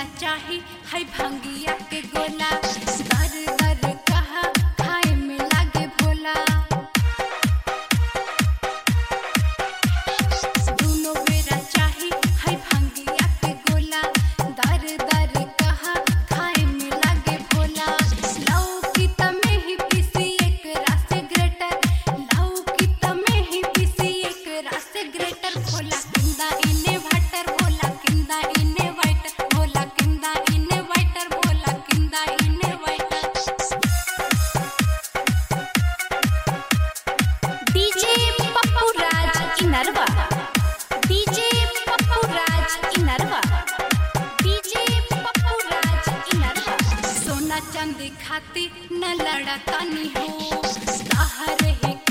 चाही है भंगिया के गोला दर दर कहा खाए में लागे भोला दोनों बेरा चाही है भंगिया के गोला दर दर कहा खाए में लागे भोला लाऊ की तमे ही पीसी एक रस ग्रेटर लाऊ की तमे ही पीसी एक रस ग्रेटर भोला किंदा इने वाटर भोला किंदा इने वाटर भोला किंदा इने वाटर भोला किंदा इने water DJ Pappu Raj Inarwa DJ Pappu Raj Inarwa DJ Pappu Raj Inarwa सोना चांदी खाती न लड़ा तानी हो ताहर ही